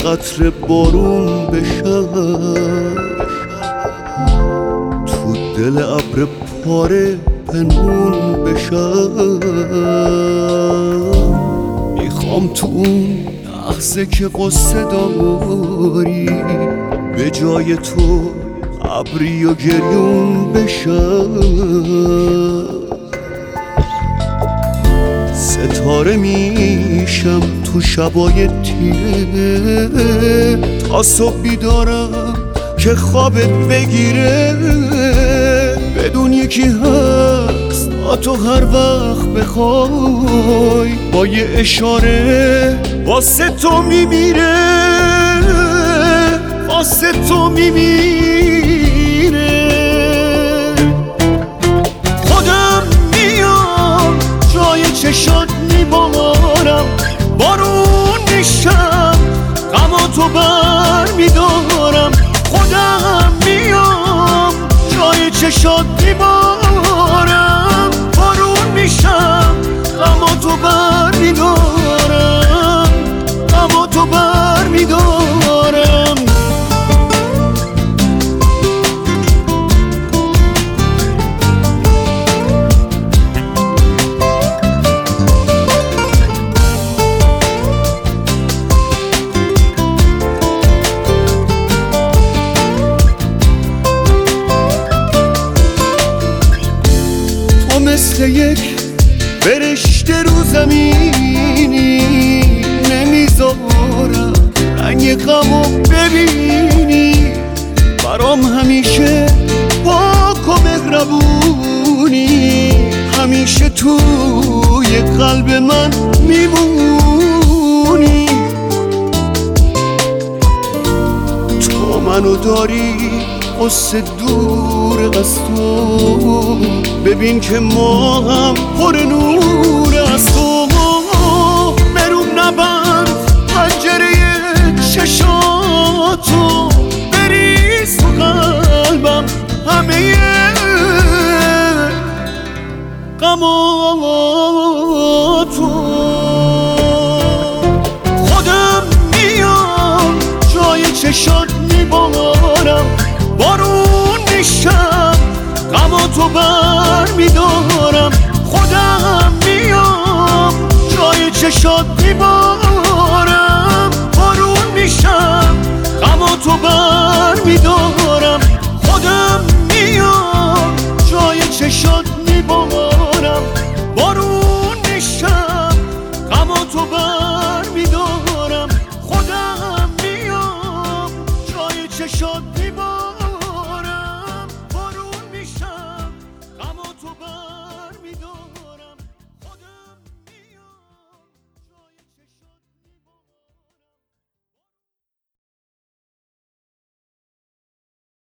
قطره بارون بشم، تو دل ابر پاره پنهون بشم. میخوام تو اون لحظه که قصه داری به جای تو ابری و گریون بشم. ستاره میشم تو شبای تیره تا صبح بیدارم که خوابت بگیره. بدون یکی هست تا تو هر وقت بخوای با یه اشاره واسه تو میمیره، واسه تو میمیره. خودم میام جای چشات میبارم، بارون میشم غم تو بر میدارم. خودم میام جای چشات میبارم، بارون میشم غم تو بر میدارم، غم تو بر میدارم. مثل یک فرشته رو زمینی نمیذارم رنگ غمو ببینی. برام همیشه پاک و مهربونی، همیشه توی قلب من میمونی. تو منو داری قصه دور از تو، ببین که ما هم پر نور از تو. بروم نبند پنجره چشاتو، بریز تو قلبم همه غماتو. خودم میام جای چشات میبارم، بارون میشم غم تو بر میدارم. خودم میام جای چشات میبارم، بارون میشم غم تو بر میدارم. خودم میام جای چشات میبارم،